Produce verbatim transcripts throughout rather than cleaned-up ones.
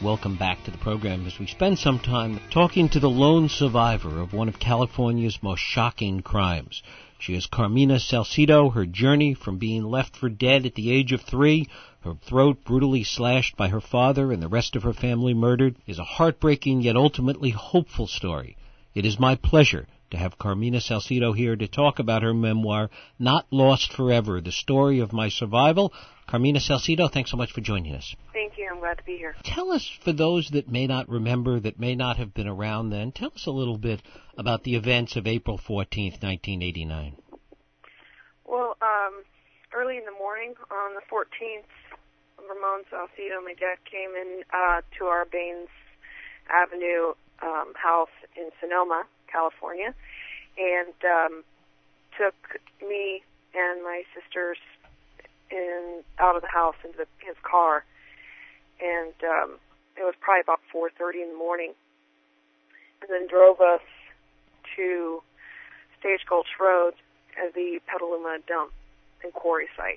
Welcome back to the program as we spend some time talking to the lone survivor of one of California's most shocking crimes. She is Carmina Salcido. Her journey from being left for dead at the age of three, her throat brutally slashed by her father and the rest of her family murdered, is a heartbreaking yet ultimately hopeful story. It is my pleasure to have Carmina Salcido here to talk about her memoir, Not Lost Forever, the story of my survival. Carmina Salcido, thanks so much for joining us. Thank you. I'm glad to be here. Tell us, for those that may not remember, that may not have been around then, tell us a little bit about the events of April fourteenth, nineteen eighty-nine. Well, um, early in the morning on the fourteenth, Ramon Salcido, my dad, came in uh, to our Baines Avenue um, house in Sonoma, California, and um, took me and my sisters in out of the house into the, his car, and um, it was probably about four thirty in the morning, and then drove us to Stagecoach Road at the Petaluma dump and quarry site.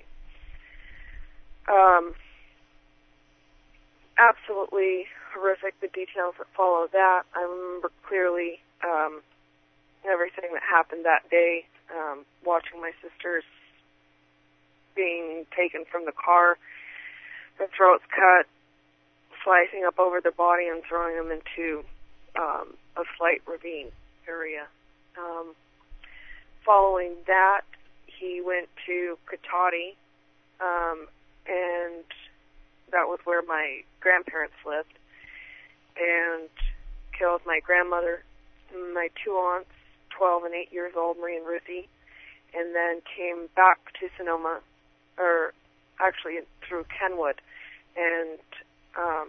Um, absolutely horrific, the details that follow that. I remember clearly um, everything that happened that day, um, watching my sisters being taken from the car, their throats cut, slicing up over their body and throwing them into um, a slight ravine area. Um, following that, he went to Cotati, um, and that was where my grandparents lived, and killed my grandmother, my two aunts, twelve and eight years old, Marie and Ruthie, and then came back to Sonoma, or actually through Kenwood, and um,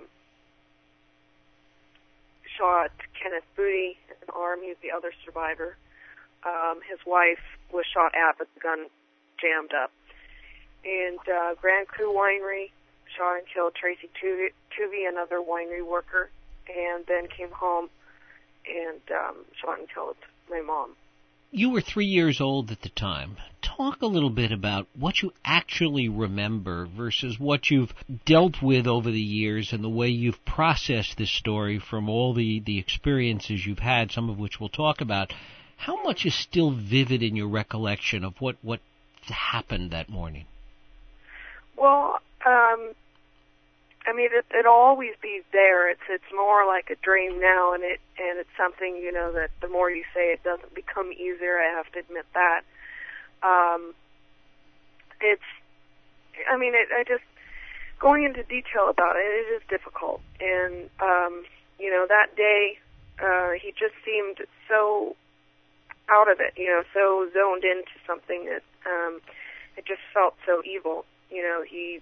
shot Kenneth Booty in the arm. He was the other survivor. Um, his wife was shot at, but the gun jammed up. And uh, Grand Cru Winery shot and killed Tracy Tuvey, another winery worker, and then came home and um, shot and killed my mom. You were three years old at the time. Talk a little bit about what you actually remember versus what you've dealt with over the years and the way you've processed this story from all the, the experiences you've had, some of which we'll talk about. How much is still vivid in your recollection of what, what happened that morning? Well, um, I mean, it, it'll always be there. It's it's more like a dream now, and it and it's something, you know, that the more you say it doesn't become easier. I have to admit that. Um, it's, I mean, it, I just going into detail about it. It is difficult, and um, you know, that day uh, he just seemed so out of it, you know, so zoned into something that um, it just felt so evil. You know, he.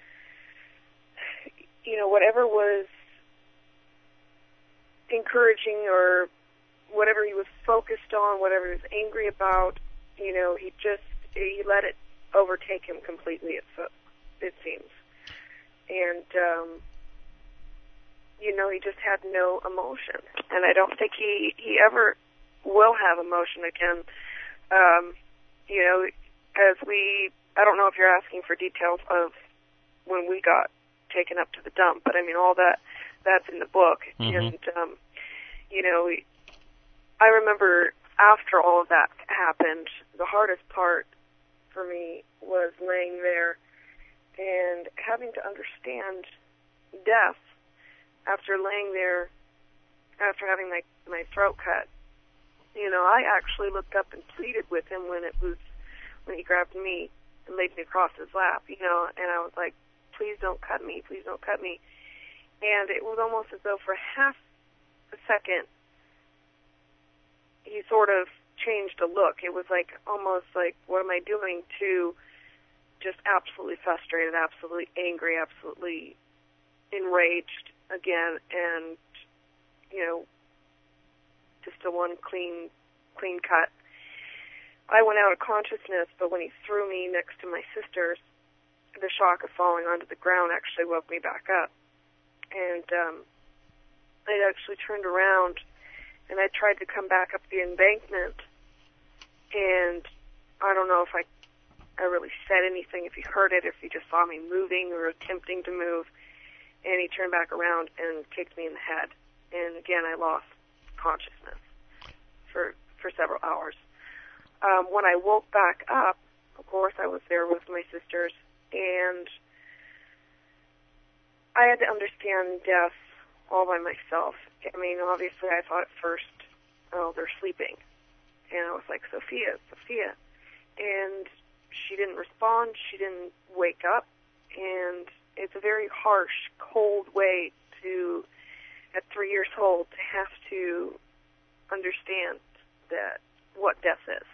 You know, whatever was encouraging or whatever he was focused on, whatever he was angry about, you know, he just, he let it overtake him completely, it, it seems. And, um, you know, he just had no emotion. And I don't think he, he ever will have emotion again. Um, you know, as we, I don't know if you're asking for details of when we got taken up to the dump, but I mean, all that, that's in the book. Mm-hmm. And, um, you know, I remember after all of that happened, the hardest part for me was laying there and having to understand death after laying there, after having my, my throat cut. You know, I actually looked up and pleaded with him when it was, when he grabbed me and laid me across his lap, you know, and I was like, please don't cut me, please don't cut me. And it was almost as though for half a second, he sort of changed a look. It was like, almost like, what am I doing, to just absolutely frustrated, absolutely angry, absolutely enraged again, and, you know, just a one clean, clean cut. I went out of consciousness, but when he threw me next to my sisters, the shock of falling onto the ground actually woke me back up. And um, I actually turned around, and I tried to come back up the embankment, and I don't know if I, I really said anything, if he heard it, if he just saw me moving or attempting to move. and he turned back around and kicked me in the head. And again, I lost consciousness for for several hours. Um, when I woke back up, of course, I was there with my sisters, and I had to understand death all by myself. I mean, obviously, I thought at first, oh, they're sleeping. And I was like, Sophia, Sophia. And she didn't respond. She didn't wake up. And it's a very harsh, cold way to, at three years old, to have to understand that what death is.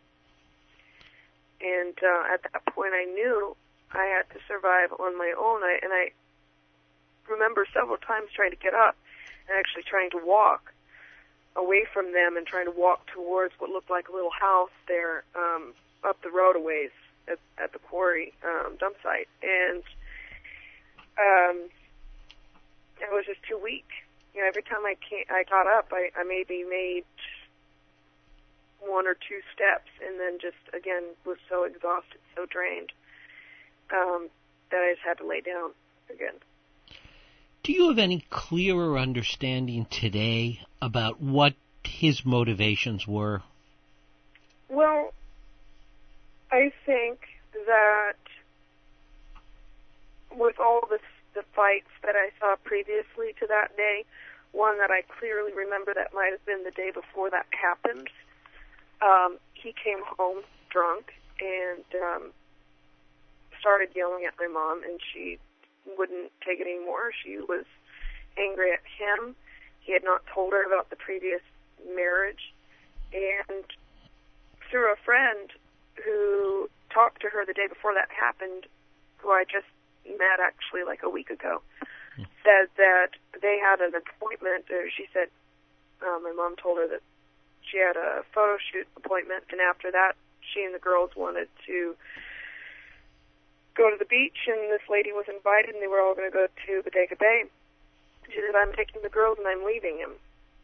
And uh, at that point, I knew I had to survive on my own. I, and I remember several times trying to get up and actually trying to walk away from them and trying to walk towards what looked like a little house there um, up the road a ways at, at the quarry um, dump site. And um, I was just too weak. You know, every time I came, I got up, I, I maybe made one or two steps, and then just, again, was so exhausted, so drained, um, that I just had to lay down again. Do you have any clearer understanding today about what his motivations were? Well, I think that with all the, the fights that I saw previously to that day, one that I clearly remember that might have been the day before that happened, Um, he came home drunk and um, started yelling at my mom, and she wouldn't take it anymore. She was angry at him. He had not told her about the previous marriage. And through a friend who talked to her the day before that happened, who I just met actually like a week ago, hmm. said that they had an appointment, or she said, uh, my mom told her that she had a photo shoot appointment, and after that, she and the girls wanted to go to the beach, and this lady was invited, and they were all going to go to Bodega Bay. She said, I'm taking the girls, and I'm leaving him.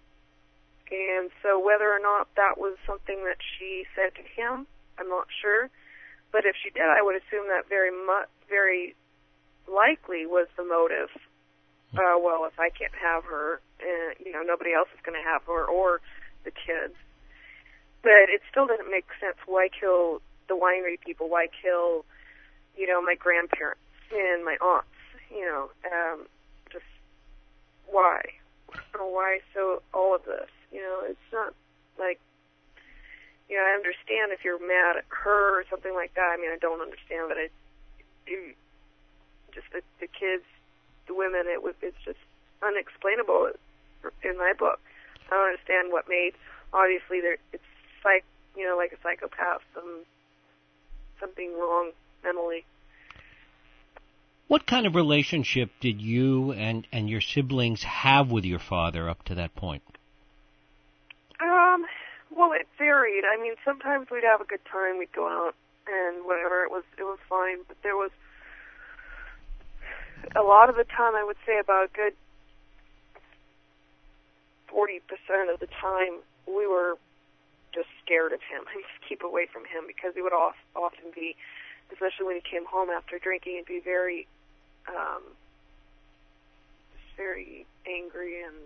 And so whether or not that was something that she said to him, I'm not sure. But if she did, I would assume that very much, very likely was the motive. Uh, well, if I can't have her, uh, you know, nobody else is going to have her, or the kids. But it still doesn't make sense. Why kill the winery people? Why kill, you know, my grandparents and my aunts? You know, um, just why? Why so all of this? You know, it's not like, you know, I understand if you're mad at her or something like that. I mean, I don't understand, but I do. Just the, the kids, the women, it was, it's just unexplainable in my book. I don't understand what made, obviously, there it's like, you know, like a psychopath, some something wrong mentally. What kind of relationship did you and, and your siblings have with your father up to that point? Um, well, it varied. I mean, sometimes we'd have a good time, we'd go out and whatever, it was it was fine, but there was a lot of the time, I would say about a good forty percent of the time, we were just scared of him and just keep away from him, because he would often be, especially when he came home after drinking, he'd be very, um, just very angry and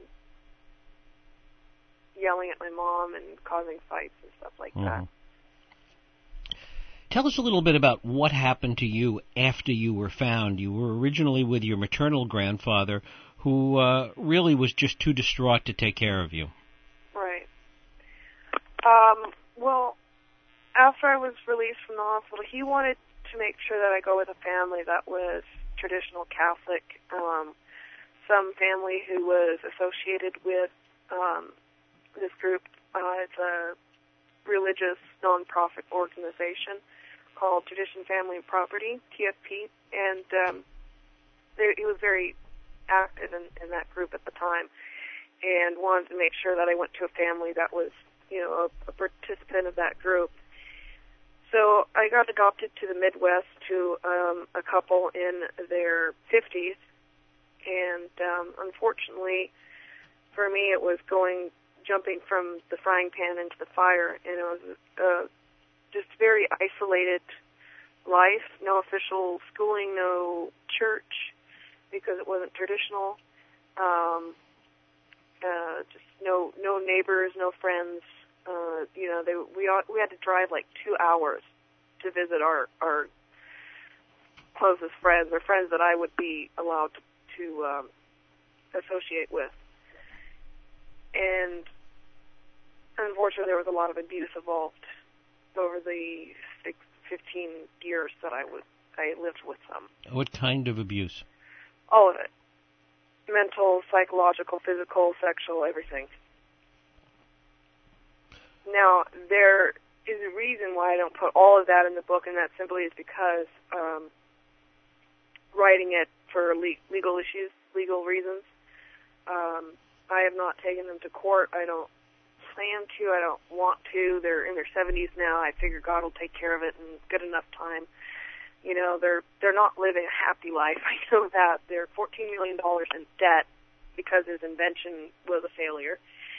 yelling at my mom and causing fights and stuff like mm-hmm. that. Tell us a little bit about what happened to you after you were found. You were originally with your maternal grandfather, who uh, really was just too distraught to take care of you. Right. Um, well, after I was released from the hospital, he wanted to make sure that I go with a family that was traditional Catholic, um, some family who was associated with um, this group. Uh, it's a religious non-profit organization called Tradition Family and Property, T F P, and um, there, he was very active in, in that group at the time, and wanted to make sure that I went to a family that was, you know, a, a participant of that group. So I got adopted to the Midwest to um, a couple in their fifties, and um, unfortunately for me, it was going, jumping from the frying pan into the fire, and it was uh, just very isolated life, no official schooling, no church, because it wasn't traditional. Um, uh, just no no neighbors, no friends. Uh, you know, they, we we had to drive like two hours to visit our our closest friends, or friends that I would be allowed to, to um, associate with. And unfortunately, there was a lot of abuse involved over the six, fifteen years that I was I lived with them. What kind of abuse? All of it. Mental, psychological, physical, sexual, everything. Now, there is a reason why I don't put all of that in the book, and that simply is because um, writing it for le- legal issues, legal reasons. Um, I have not taken them to court. I don't plan to. I don't want to. They're in their seventies now. I figure God will take care of it in good enough time. You know, they're they're not living a happy life. I know that. They're fourteen million dollars in debt because his invention was a failure.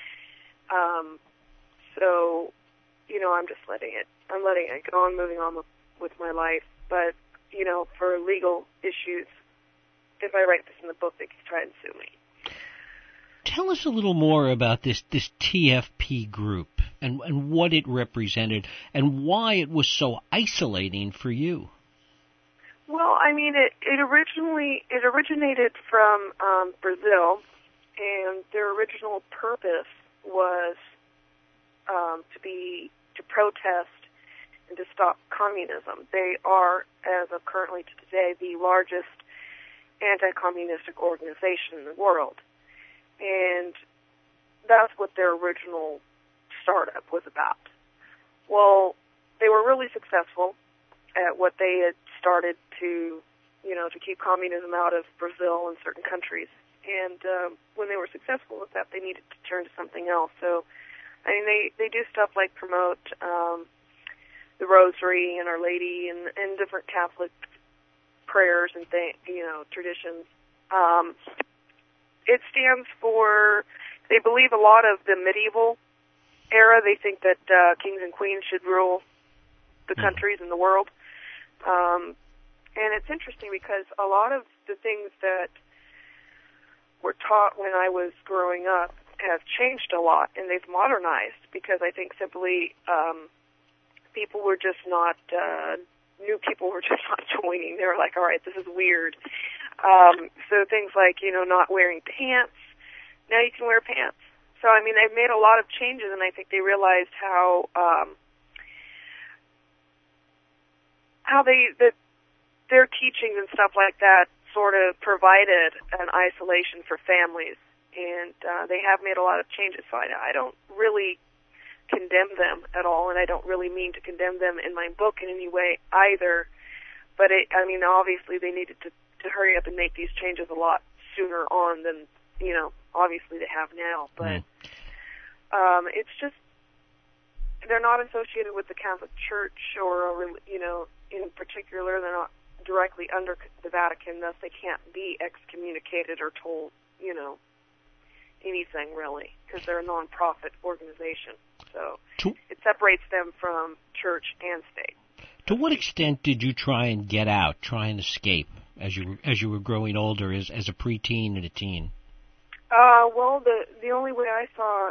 Um, so, you know, I'm just letting it. I'm letting it go on, moving on with, with my life. But, you know, for legal issues, if I write this in the book, they can try and sue me. Tell us a little more about this, this T F P group and, and what it represented and why it was so isolating for you. Well, I mean, it, it originally it originated from um, Brazil, and their original purpose was um, to be to protest and to stop communism. They are, as of currently to today, the largest anti-communistic organization in the world. And that's what their original startup was about. Well, they were really successful at what they had started to, you know, to keep communism out of Brazil and certain countries. And um, when they were successful with that, they needed to turn to something else. So, I mean, they, they do stuff like promote um, the Rosary and Our Lady and, and different Catholic prayers and, th- you know, traditions. Um, it stands for, they believe a lot of the medieval era. They think that uh, kings and queens should rule the countries in the world. Um, and it's interesting because a lot of the things that were taught when I was growing up have changed a lot, and they've modernized because I think simply um, people were just not, uh, new people were just not joining. They were like, all right, this is weird. Um, so things like, you know, not wearing pants, now you can wear pants. So, I mean, they've made a lot of changes, and I think they realized how, um, how they, that their teachings and stuff like that sort of provided an isolation for families, and uh, they have made a lot of changes. So I, I don't really condemn them at all, and I don't really mean to condemn them in my book in any way either. But it, I mean, obviously they needed to, to hurry up and make these changes a lot sooner on than, you know, obviously they have now. But um, it's just, they're not associated with the Catholic Church or, you know, in particular, they're not directly under the Vatican, thus they can't be excommunicated or told, you know, anything really, because they're a non-profit organization. So to, it separates them from church and state. To what extent did you try and get out, try and escape as you as you were growing older, as as a preteen and a teen? Uh, well, the the only way I saw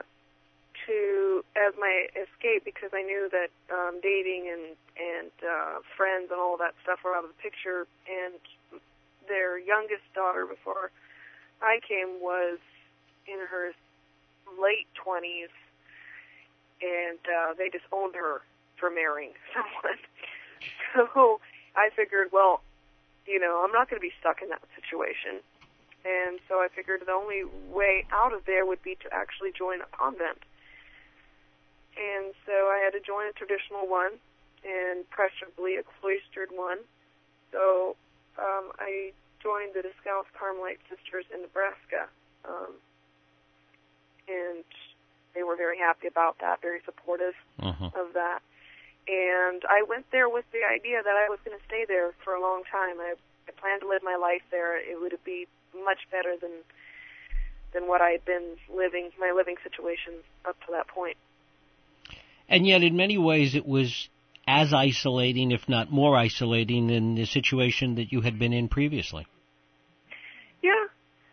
to as my escape, because I knew that um, dating and and uh, friends and all that stuff were out of the picture, and their youngest daughter before I came was in her late twenties, and uh, they disowned her for marrying someone. So I figured, well, you know, I'm not going to be stuck in that situation. And so I figured the only way out of there would be to actually join a convent. And so I had to join a traditional one, and preferably a cloistered one. So um, I joined the Discalced Carmelite Sisters in Nebraska. Um, and they were very happy about that, very supportive uh-huh. of that. And I went there with the idea that I was going to stay there for a long time. I, I planned to live my life there. It would be much better than than what I had been living, my living situation up to that point. And yet, in many ways, it was as isolating, if not more isolating, than the situation that you had been in previously.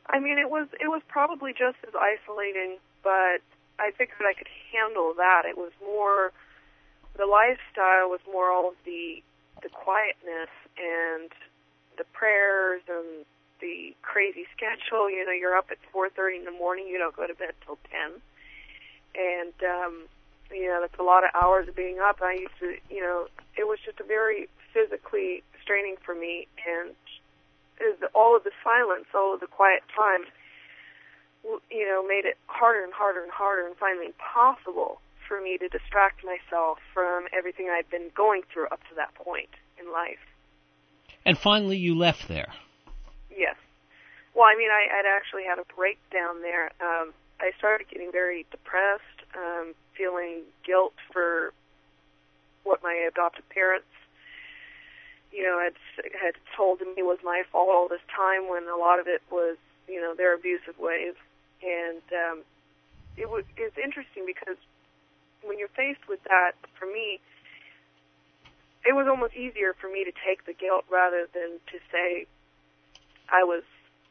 I mean, it was it was probably just as isolating, but I figured I could handle that. It was more, the lifestyle was more all of the the quietness and the prayers and the crazy schedule. You know, you're up at four thirty in the morning. You don't go to bed till ten, and um, you know that's a lot of hours of being up. I used to, you know, it was just a very physically straining for me, and is all of the silence, all of the quiet time, you know, made it harder and harder and harder, and finally impossible for me to distract myself from everything I'd been going through up to that point in life. And finally, you left there. Yes. Well, I mean, I, I'd actually had a breakdown there. Um, I started getting very depressed, um, feeling guilt for what my adopted parents, you know, had, had told me was my fault all this time, when a lot of it was, you know, their abusive ways. And um, it was it's interesting because when you're faced with that, for me, it was almost easier for me to take the guilt rather than to say I was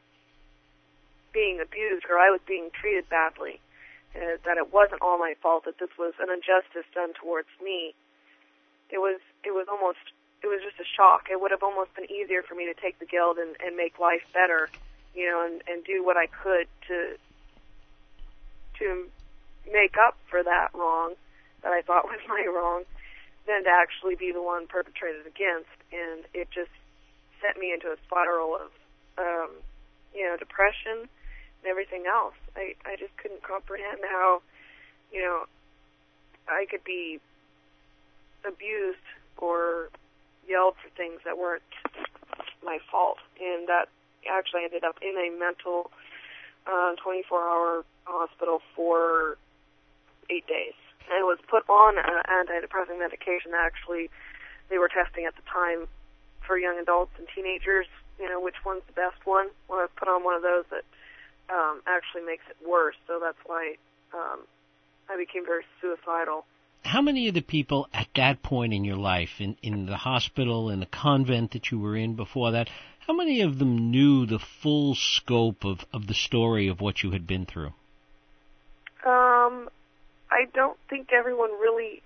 being abused or I was being treated badly, uh, that it wasn't all my fault, that this was an injustice done towards me. It was it was almost, it was just a shock. It would have almost been easier for me to take the guilt and, and make life better, you know, and, and do what I could to to make up for that wrong that I thought was my wrong, than to actually be the one perpetrated against. And it just sent me into a spiral of, um, you know, depression and everything else. I, I just couldn't comprehend how, you know, I could be abused or yelled for things that weren't my fault. And that actually ended up in a mental uh, twenty-four hour hospital for eight days. I was put on uh, antidepressant medication. Actually, they were testing at the time for young adults and teenagers, you know, which one's the best one. Well, I was put on one of those that um, actually makes it worse, so that's why um, I became very suicidal. How many of the people at that point in your life, in, in the hospital, in the convent that you were in before that, how many of them knew the full scope of, of the story of what you had been through? Um, I don't think everyone really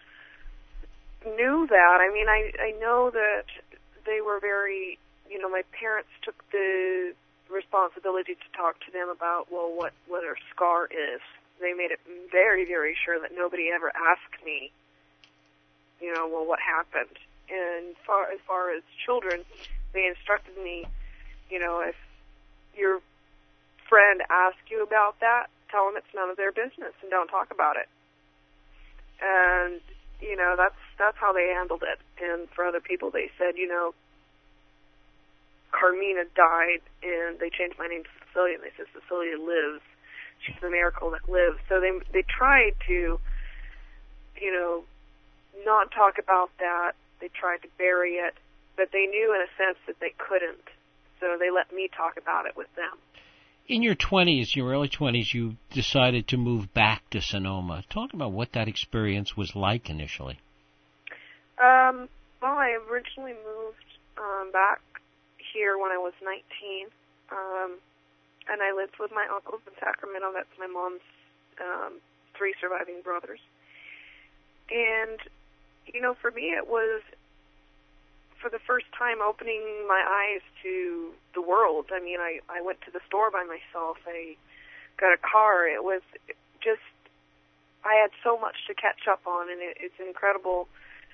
knew that. I mean, I, I know that they were very, you know, my parents took the responsibility to talk to them about, well, what, what a scar is. They made it very, very sure that nobody ever asked me, you know, well, what happened. And far, as far as children, they instructed me, you know, if your friend asks you about that, tell them it's none of their business and don't talk about it. And, you know, that's that's how they handled it. And for other people, they said, you know, Carmina died, and they changed my name to Cecilia, and they said Cecilia lives. She's the miracle that lives. So they they tried to, you know, not talk about that. They tried to bury it, but they knew in a sense that they couldn't. So they let me talk about it with them. In your twenties, your early twenties, you decided to move back to Sonoma. Talk about what that experience was like initially. Um, well, I originally moved um, back here when I was nineteen. Um, And I lived with my uncles in Sacramento. That's my mom's um, three surviving brothers. And, you know, for me it was, for the first time, opening my eyes to the world. I mean, I, I went to the store by myself. I got a car. It was just, I had so much to catch up on, and it, it's incredible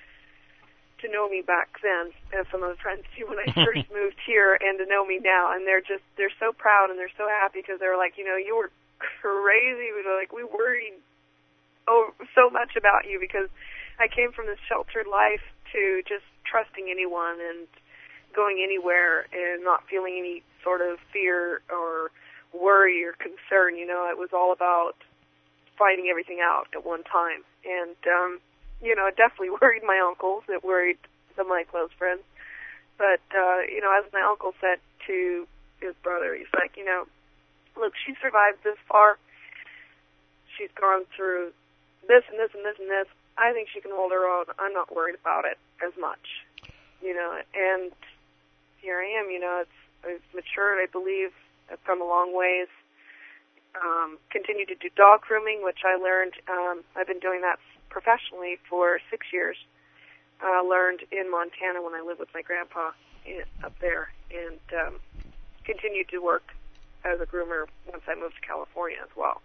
to know me back then, as some of the friends do when I first moved here, and to know me now. And they're just, they're so proud and they're so happy because they're like, you know, you were crazy. They're like, we worried oh, so much about you, because I came from this sheltered life to just trusting anyone and going anywhere and not feeling any sort of fear or worry or concern. You know, it was all about fighting everything out at one time. And, um, you know, it definitely worried my uncles. It worried some of my close friends. But, uh, you know, as my uncle said to his brother, he's like, you know, look, she survived this far. She's gone through this and this and this and this. I think she can hold her own. I'm not worried about it as much, you know. And here I am, you know, it's, it's matured, I believe, I've come a long ways. Um, continue to do dog grooming, which I learned, um, I've been doing that professionally for six years. I uh, learned in Montana when I lived with my grandpa in, up there, and um, continued to work as a groomer once I moved to California as well.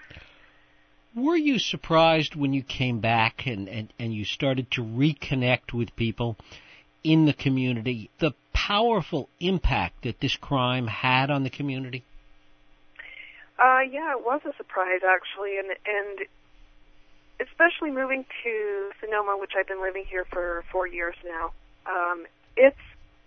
Were you surprised when you came back and, and, and you started to reconnect with people in the community, the powerful impact that this crime had on the community? Uh, yeah, it was a surprise, actually, and and especially moving to Sonoma, which I've been living here for four years now. Um, it's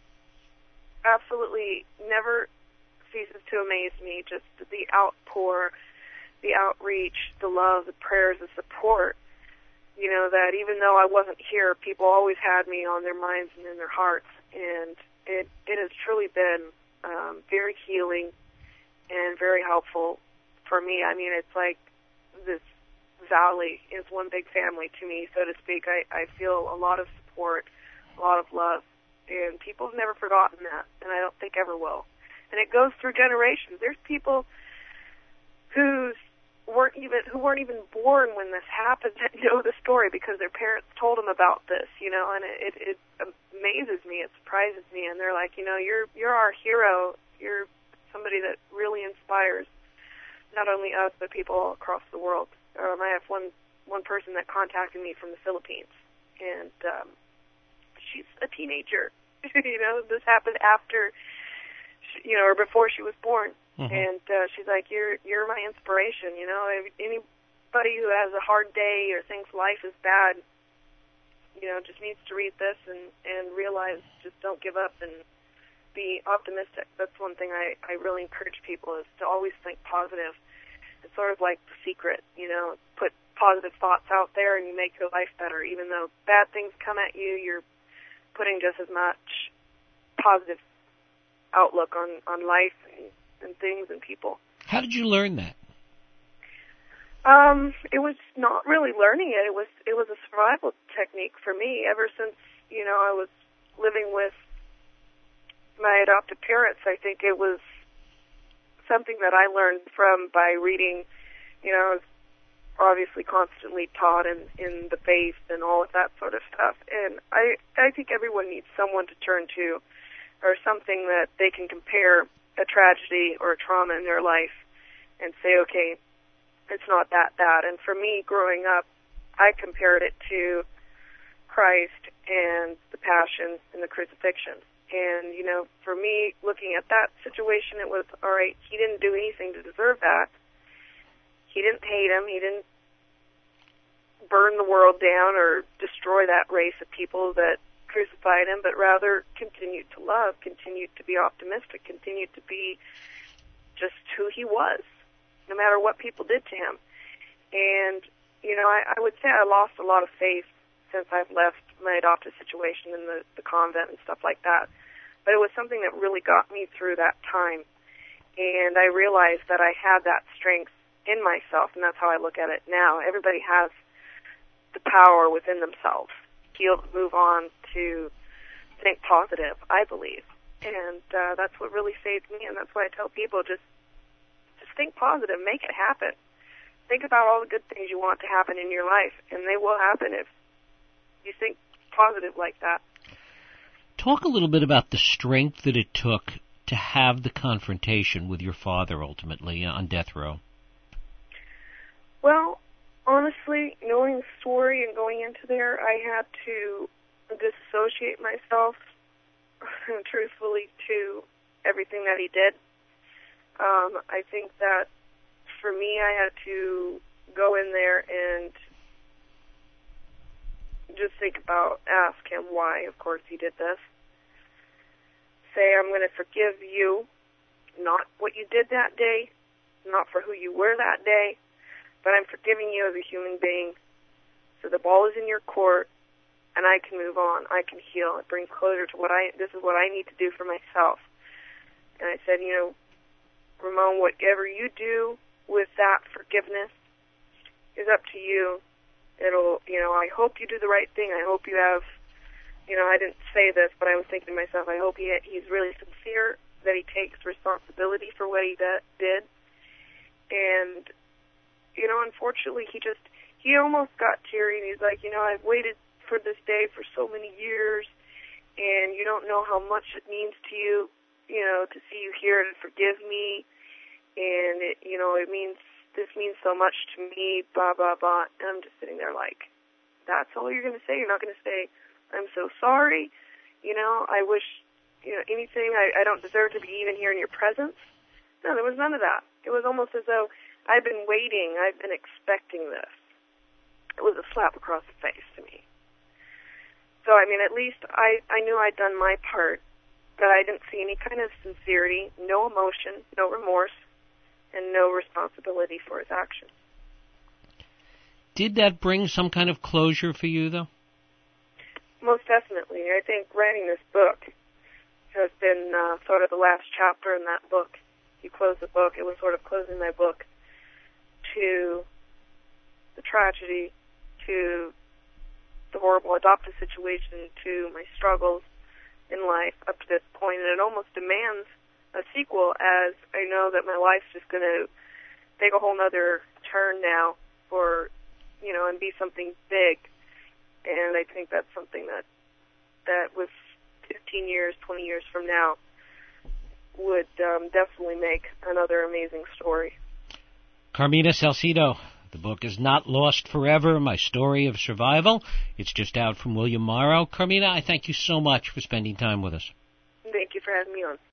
absolutely never ceases to amaze me, just the outpour, the outreach, the love, the prayers, the support. You know, that even though I wasn't here, people always had me on their minds and in their hearts, and it, it has truly been um, very healing and very helpful for me. I mean, it's like this valley is one big family to me, so to speak. I, I feel a lot of support, a lot of love, and people have never forgotten that, and I don't think ever will. And it goes through generations. There's people who's weren't even who weren't even born when this happened that know the story because their parents told them about this, you know, and it, it, it amazes me, it surprises me, and they're like, you know, you're you're our hero, you're somebody that really inspires not only us but people all across the world. Um, I have one one person that contacted me from the Philippines, and um, she's a teenager. You know, this happened after, she, you know, or before she was born. Mm-hmm. And uh, she's like, you're you're my inspiration, you know. Anybody who has a hard day or thinks life is bad, you know, just needs to read this and, and realize just don't give up and be optimistic. That's one thing I, I really encourage people is to always think positive. It's sort of like The Secret, you know, put positive thoughts out there and you make your life better. Even though bad things come at you, you're putting just as much positive outlook on, on life and and things and people. How did you learn that? Um, it was not really learning it. It was it was a survival technique for me. Ever since, you know, I was living with my adoptive parents, I think it was something that I learned from by reading. You know, I was obviously constantly taught in, in the faith and all of that sort of stuff. And I I think everyone needs someone to turn to or something that they can compare a tragedy or a trauma in their life and say, okay, it's not that bad. And for me, growing up, I compared it to Christ and the Passion and the crucifixion. And, you know, for me, looking at that situation, it was, all right, he didn't do anything to deserve that. He didn't hate him. He didn't burn the world down or destroy that race of people that crucified him, but rather continued to love, continued to be optimistic, continued to be just who he was, no matter what people did to him. And, you know, I, I would say I lost a lot of faith since I've left my adoptive situation in the, the convent and stuff like that. But it was something that really got me through that time. And I realized that I had that strength in myself, and that's how I look at it now. Everybody has the power within themselves to move on, to think positive, I believe. And uh, that's what really saved me, and that's why I tell people, just just think positive, make it happen. Think about all the good things you want to happen in your life, and they will happen if you think positive like that. Talk a little bit about the strength that it took to have the confrontation with your father ultimately on death row. Well, honestly, knowing the story and going into there, I had to disassociate myself, truthfully, to everything that he did. Um, I think that for me, I had to go in there and just think about, ask him why, of course, he did this. Say, I'm going to forgive you, not what you did that day, not for who you were that day, but I'm forgiving you as a human being. So the ball is in your court, and I can move on. I can heal. It brings closure to what I, this is what I need to do for myself. And I said, you know, Ramon, whatever you do with that forgiveness is up to you. It'll, you know, I hope you do the right thing. I hope you have, you know, I didn't say this, but I was thinking to myself, I hope he, he's really sincere that he takes responsibility for what he de- did. And, you know, unfortunately, he just, he almost got teary, and he's like, you know, I've waited for this day for so many years, and you don't know how much it means to you, you know, to see you here and forgive me, and, it, you know, it means, this means so much to me, blah, blah, blah. And I'm just sitting there like, that's all you're going to say? You're not going to say, I'm so sorry, you know, I wish, you know, anything, I, I don't deserve to be even here in your presence? No, there was none of that. It was almost as though I've been waiting, I've been expecting this. It was a slap across the face to me. So, I mean, at least I, I knew I'd done my part, but I didn't see any kind of sincerity, no emotion, no remorse, and no responsibility for his actions. Did that bring some kind of closure for you, though? Most definitely. I think writing this book has been uh, sort of the last chapter in that book. You close the book, it was sort of closing my book to the tragedy, to the horrible adoptive situation, to my struggles in life up to this point, and it almost demands a sequel, as I know that my life's just going to take a whole nother turn now for, you know, and be something big. And I think that's something that, that with fifteen years, twenty years from now, would um, definitely make another amazing story. Carmina Salcido, the book is Not Lost Forever, My Story of Survival. It's just out from William Morrow. Carmina, I thank you so much for spending time with us. Thank you for having me on.